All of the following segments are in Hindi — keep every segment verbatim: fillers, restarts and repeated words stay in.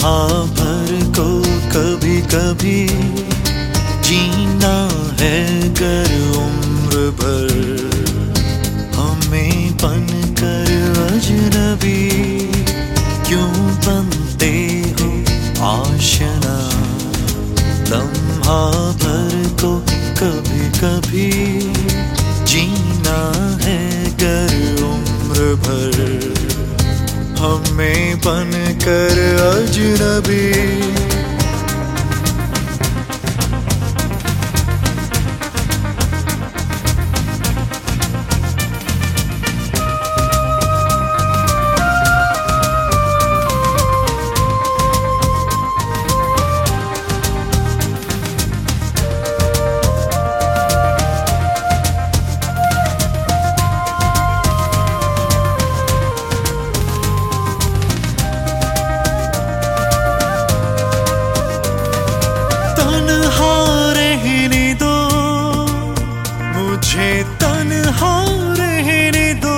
लम्हा भर को कभी कभी जीना है गर उम्र भर, हमें बनकर अजनबी क्यों बनते हो आशना। लम्हा भर को कभी कभी जीना है गर उम्र भर, हमें बनकर अजनबी। तन्हा रहने दो मुझे, तन्हा रहने दो,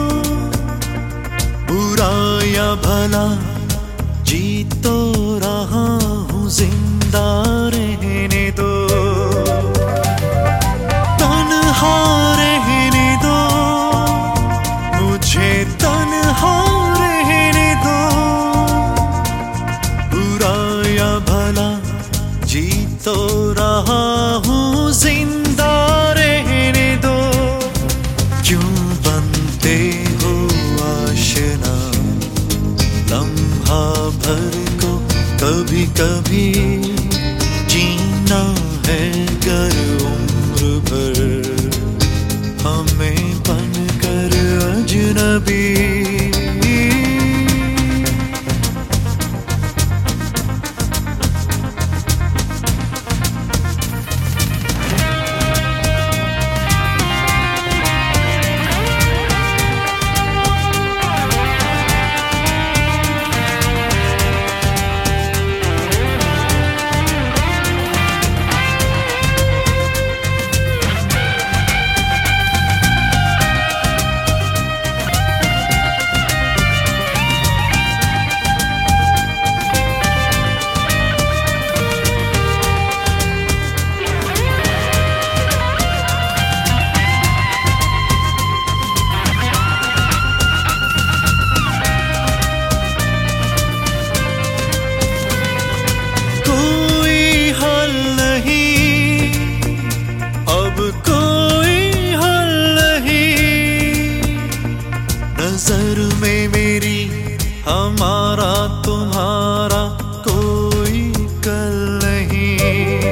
बुरा या भला जी तो रहा हूँ, जिंदा रहने दो। तन्हा रहने दो मुझे, तन्हा रहने दो, बुरा या भला जी तो रहा हूँ, जिंदा रहने दो। क्यों बनते हो आशना, लम्हा भर को कभी कभी जीना है गर उम्र भर, हमें बनकर अजनबी। कोई हल नहीं नजर में मेरी, हमारा तुम्हारा कोई कल नहीं।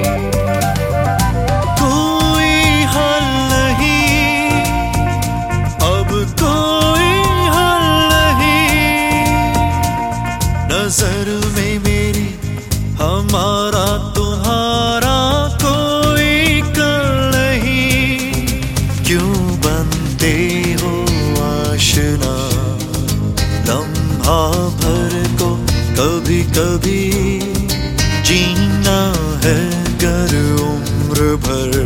कोई हल नहीं, अब कोई हल नहीं, नजर में मेरी, हमारा तुम्हारा हो आशना। लम्हा भर को कभी कभी जीना है गर उम्र भर,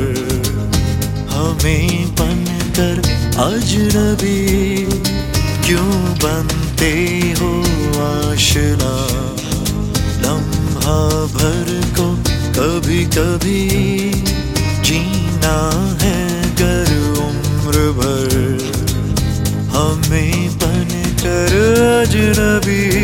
हमें बनकर अजनबी क्यों बनते हो आशना। लम्हा भर को कभी कभी जीना है गर उम्र भर, हमें बनकर अजनबी।